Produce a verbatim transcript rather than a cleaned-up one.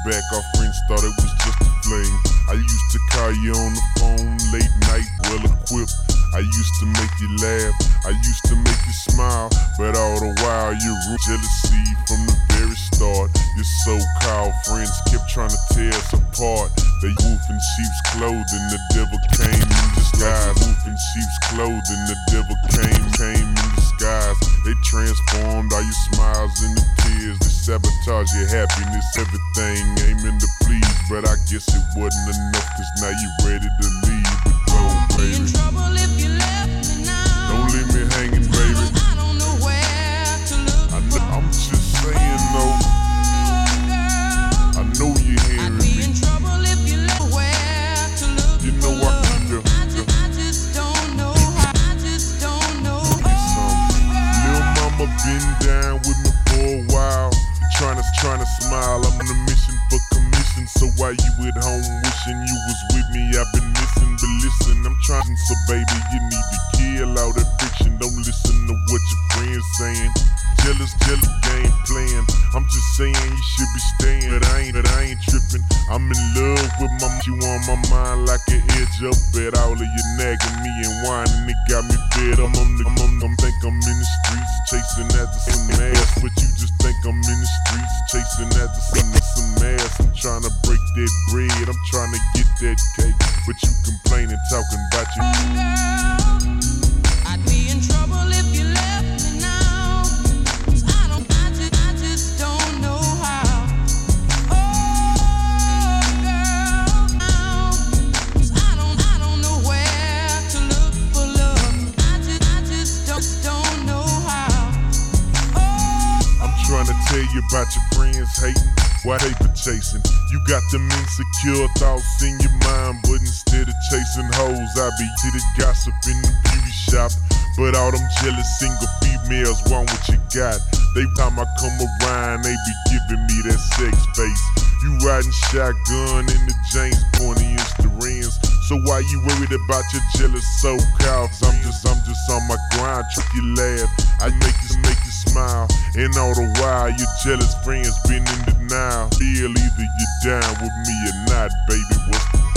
back, our friends thought it was just a fling. I used to call you on the phone late night, well equipped. I used to make you laugh, I used to make you smile, but all the while you ruled jealousy from the very start. Your so-called friends kept trying to tear us apart. They wolf in sheep's clothing, the devil came in disguise. Wolf in sheep's clothing, the devil came, came in disguise. They transformed all your smiles into tears. They sabotage your happiness, everything aiming to please. But I guess it wasn't enough, cause now you ready to leave. But go, baby. Don't leave me hanging, baby. I don't know where to look. I know, I'm just saying though. I know you're hearing I'd be me. in trouble if you know where to look. You know for I love. keep the, I the just, I just don't know how. I just don't know. get some. Lil' mama been down with me for a while. Tryna, tryna smile. I'm on a mission for commission. So while you at home wishing you was with me, I've been missing. But listen, I'm trying. So baby, you need to kill all that fiction. Don't listen to what your friends saying. Jealous, jealous game playing. I'm just saying you should be staying. But I ain't, but I ain't tripping. I'm in love with my. You on my mind like an edge up at all of you nagging me and whining. It got me fed. I'm on the. I'm on. I'm think I'm in the streets chasing after some ass, but you just think I'm in the streets chasing after some some ass. I'm trying to break that bread. I'm trying to get that cake, but you complaining, talking about you. I'd be in trouble if you left me now. 'Cause I don't, I just, I just don't know how. Oh, girl, now. 'Cause I don't, I don't know where to look for love. I just, I just don't, don't know how. Oh, I'm trying to tell you about your friends hating, why they for chasing. You got them insecure thoughts in your mind, but instead of chasing hoes, I be to the gossip in the beauty shop. But all them jealous single females want what you got. They time I come around, they be giving me that sex face. You riding shotgun in the James pointy Insta-rans. So why you worried about your jealous so-calls? I'm just, I'm just on my grind, trick you laugh. I make you, make you smile. And all the while, your jealous friends been in denial. Feel either you're down with me or not, baby. What's the